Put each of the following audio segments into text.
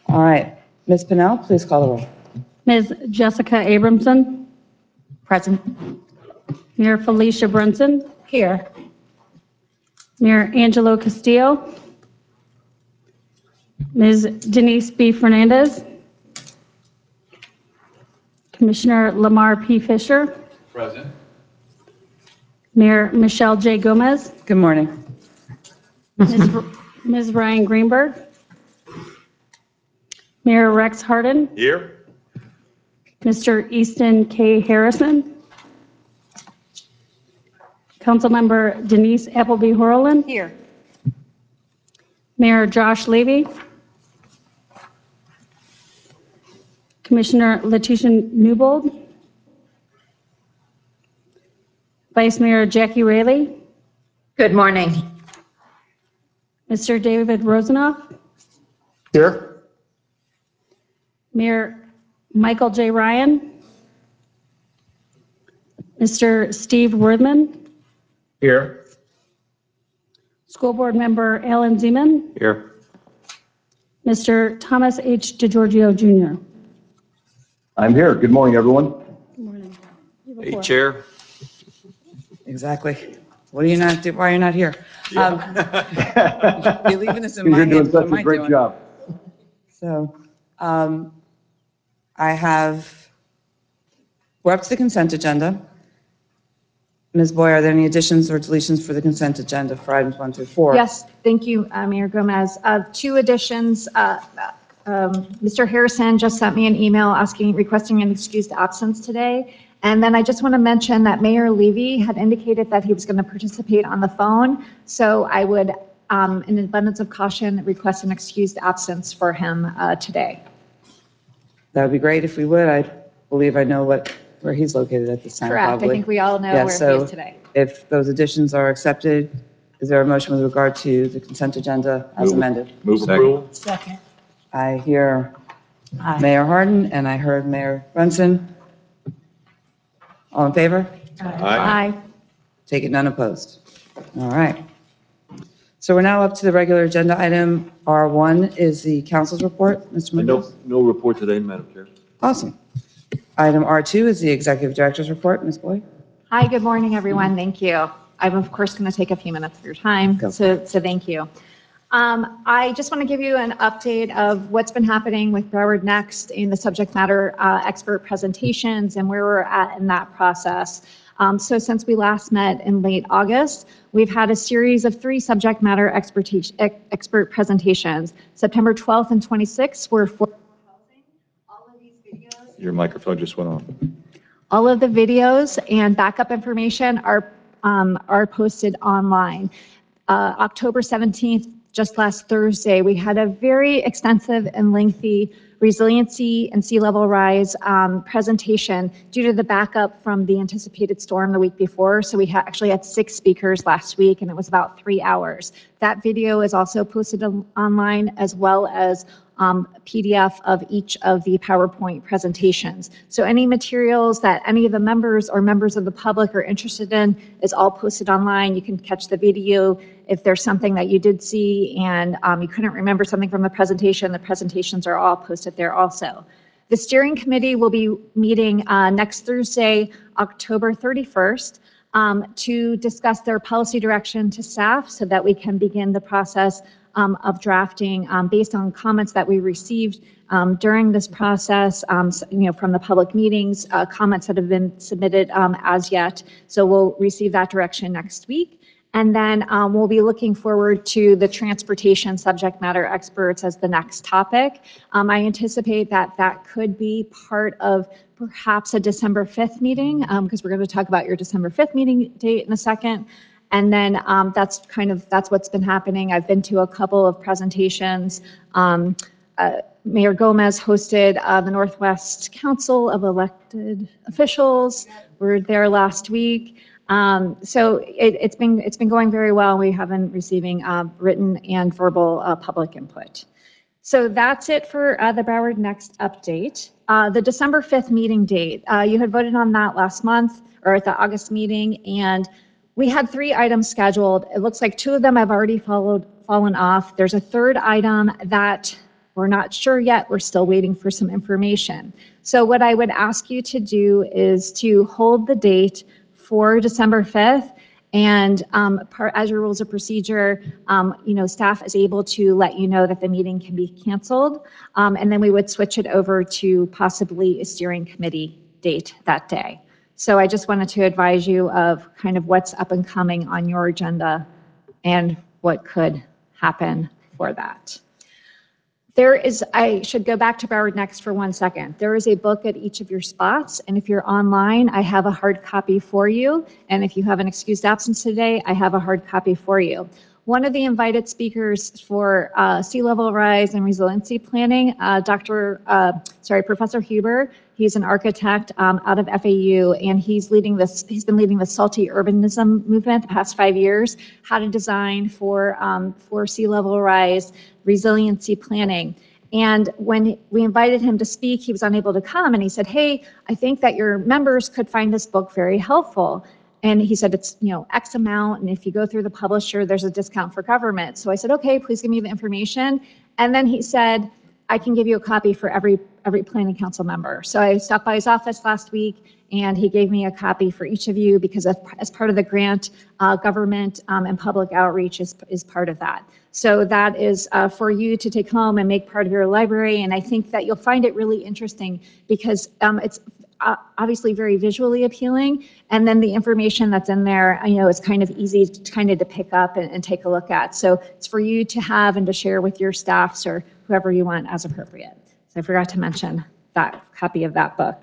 All right. Ms. Pennell, please call the roll. Ms. Jessica Abramson. Present. Mayor Felicia Brunson. Here. Mayor Angelo Castillo. Ms. Denise B. Fernandez. Commissioner Lamar P. Fisher. Present. Mayor Michelle J. Gomez. Good morning. Ms. Ryan Greenberg. Mayor Rex Harden. Here. Mr. Easton K. Harrison. Councilmember Denise Appleby Horlin. Here. Mayor Josh Levy. Commissioner Letitia Newbold. Vice Mayor Jackie Raley. Good morning. Mr. David Rosenoff. Here. Mayor Michael J. Ryan. Mr. Steve Worthman. Here. School Board Member Alan Zeman. Here. Mr. Thomas H. DeGiorgio Jr. I'm here. Good morning, everyone. Good morning. Hey, Chair. Exactly. What do you not do? Why are you not here? You're leaving this in You're my doing hands. What such am a I great doing? job. So, we're up to the consent agenda. Ms. Boyer, are there any additions or deletions for the consent agenda for items 1 through 4? Yes, thank you, Mayor Gomez. Two additions. Mr. Harrison just sent me an email requesting an excused absence today. And then I just want to mention that Mayor Levy had indicated that he was going to participate on the phone. So I would, in abundance of caution, request an excused absence for him today. That would be great if we would. I believe I know where he's located at this time. Correct. Probably. I think we all know Yeah, where so he is today. if those additions are accepted, is there a motion with regard to the consent agenda as amended? Move approval. Second. I hear Mayor Harden and I heard Mayor Brunson. All in favor? Aye. Take it none opposed. All right. So we're now up to the regular agenda item. R1 is the council's report. Mr. Mendoza? No report today, Madam Chair. Awesome. Item R2 is the executive director's report. Ms. Boyd? Hi, good morning, everyone. Thank you. I'm, of course, going to take a few minutes of your time, Go. so thank you. I just want to give you an update of what's been happening with Broward Next in the subject matter expert presentations and where we're at in that process. So since we last met in late August, we've had a series of 3 subject matter expert presentations. September 12th and 26th were for housing. All of these videos. Your microphone just went off. All of the videos and backup information are posted online. October 17th, just last Thursday, we had a very extensive and lengthy resiliency and sea level rise presentation due to the backup from the anticipated storm the week before. So we actually had 6 speakers last week and it was about 3 hours. That video is also posted online as well as PDF of each of the PowerPoint presentations. So any materials that any of the members or members of the public are interested in is all posted online. You can catch the video if there's something that you did see and you couldn't remember something from the presentations are all posted there also. The steering committee will be meeting next Thursday, October 31st, to discuss their policy direction to staff so that we can begin the process of drafting based on comments that we received during this process, from the public meetings, comments that have been submitted as yet. So we'll receive that direction next week. And then we'll be looking forward to the transportation subject matter experts as the next topic. I anticipate that that could be part of perhaps a December 5th meeting, because we're going to talk about your December 5th meeting date in a second. And then that's what's been happening. I've been to a couple of presentations. Mayor Gomez hosted the Northwest Council of Elected Officials. We were there last week. So it's been going very well. We have been receiving written and verbal public input. So that's it for the Broward Next update. The December 5th meeting date, you had voted on that last month or at the August meeting, and we had 3 items scheduled. It looks like 2 of them have already fallen off. There's a third item that We're not sure yet. We're still waiting for some information. So what I would ask you to do is to hold the date for December 5th. And as your rules of procedure, staff is able to let you know that the meeting can be canceled. And then we would switch it over to possibly a steering committee date that day. So I just wanted to advise you of kind of what's up and coming on your agenda and what could happen for that. I should go back to Broward Next for 1 second. There is a book at each of your spots, and if you're online, I have a hard copy for you. And if you have an excused absence today, I have a hard copy for you. One of the invited speakers for sea level rise and resiliency planning, Professor Huber, he's an architect out of FAU, and he's been leading the salty urbanism movement the past 5 years, how to design for sea level rise, resiliency planning. And when we invited him to speak, he was unable to come, and he said, hey, I think that your members could find this book very helpful. And he said, it's, X amount, and if you go through the publisher, there's a discount for government. So I said, okay, please give me the information. And then he said, I can give you a copy for every planning council member. So I stopped by his office last week, and he gave me a copy for each of you because as part of the grant, government and public outreach is part of that. So that is for you to take home and make part of your library. And I think that you'll find it really interesting because it's obviously very visually appealing. And then the information that's in there, is kind of easy to pick up and take a look at. So it's for you to have and to share with your staffs or whoever you want as appropriate. So I forgot to mention that copy of that book.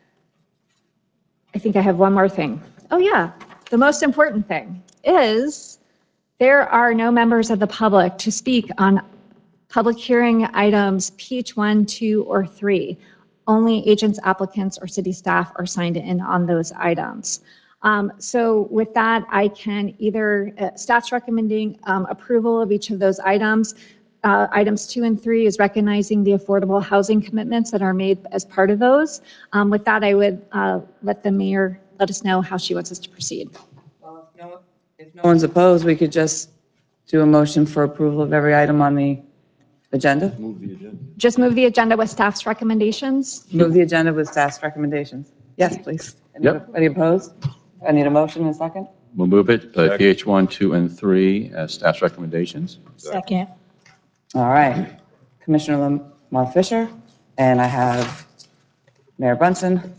I think I have one more thing. Oh yeah, the most important thing is there are no members of the public to speak on public hearing items PH1, 2, or 3. Only agents, applicants, or city staff are signed in on those items. So with that, I can either, staff's recommending approval of each of those items. Items 2 and 3 is recognizing the affordable housing commitments that are made as part of those. With that, I would let the mayor let us know how she wants us to proceed. Well, if no one's opposed, we could just do a motion for approval of every item on the agenda. Just move the agenda with staff's recommendations. Move the agenda with staff's recommendations. Yes, please. Any opposed? I need a motion in a second. We'll move it, PH1, 2, and 3 as staff's recommendations. Second. All right. Commissioner Lamar Fisher, and I have Mayor Bunson.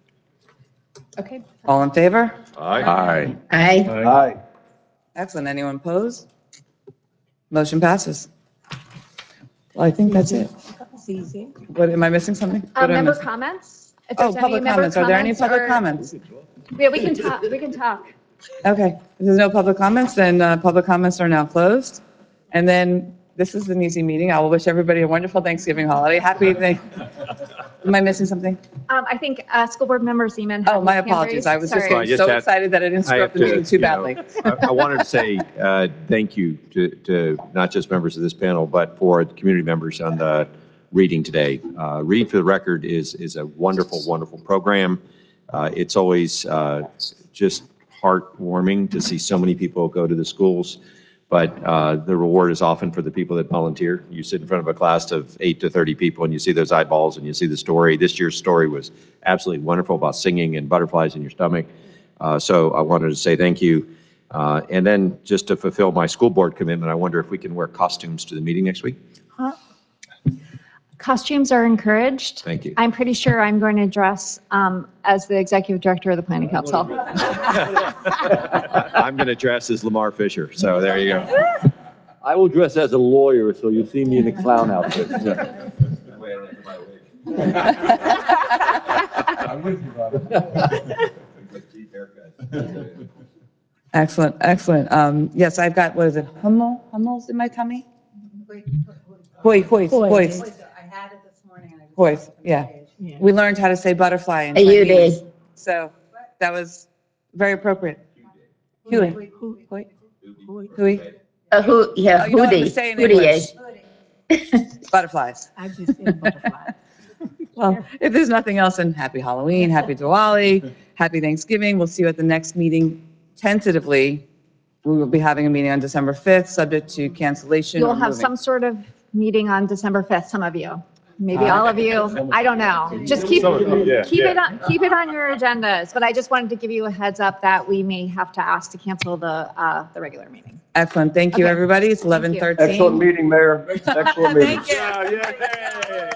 Okay. All in favor? Aye. Aye. Excellent. Anyone opposed? Motion passes. Well, I think that's it. What, am I missing something? What am I Member missing? comments? If Oh, there's any public member comments. Are there any public or- comments? Yeah, we can talk. We can talk. Okay. If there's no public comments, then public comments are now closed. And then this is an easy meeting. I will wish everybody a wonderful Thanksgiving holiday. Happy Thanksgiving. Am I missing something? I think School Board Member Zeman. Oh, my apologies. I was just Sorry. I just so had- excited that I didn't I screw up have the meeting too you know, badly. I wanted to say thank you to not just members of this panel, but for the community members on the reading today. Read for the Record is a wonderful, wonderful program. It's always just heartwarming to see so many people go to the schools, but the reward is often for the people that volunteer. You sit in front of a class of 8 to 30 people and you see those eyeballs and you see the story. This year's story was absolutely wonderful about singing and butterflies in your stomach. So I wanted to say thank you. And then just to fulfill my school board commitment, I wonder if we can wear costumes to the meeting next week? Costumes are encouraged. Thank you. I'm pretty sure I'm going to dress as the Executive Director of the Planning Council. I'm going to dress as Lamar Fisher, so there you go. I will dress as a lawyer, so you'll see me in a clown outfit. Yeah. Excellent, excellent. Yes, I've got, what is it, hummels in my tummy? Hoist. I had it this morning and I just. Hoist, yeah. We learned how to say butterfly in You Chinese. did. So that was very appropriate. Hui. Hui. Hui. Who? Yeah. Oh, you know what? Hoodie. Just say in Hoodie. English. Butterflies. I just said butterfly. Well, if there's nothing else, then happy Halloween, happy Diwali, happy Thanksgiving. We'll see you at the next meeting. Tentatively, we will be having a meeting on December 5th, subject to cancellation or You'll have moving. some sort of meeting on December 5th, some of you. Maybe all of you, I don't know. Just keep it on your agendas. But I just wanted to give you a heads up that we may have to ask to cancel the regular meeting. Excellent. Thank you, Okay. everybody. It's Thank you. 11:13. Excellent meeting, Mayor. Excellent meeting. Thank you.